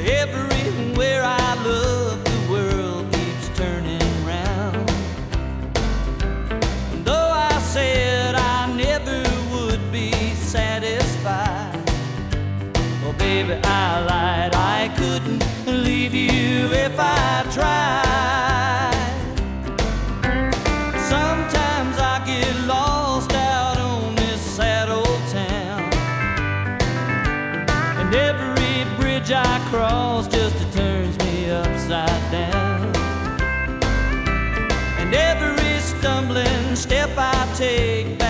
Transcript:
Everywhere I look, the world keeps turning round. And though I said I never would be satisfied, well, baby, I lied. I couldn't leave you if I tried. Sometimes I get lost out on this sad old town, and every bridge I cross just turns me upside down. And every stumbling step I take back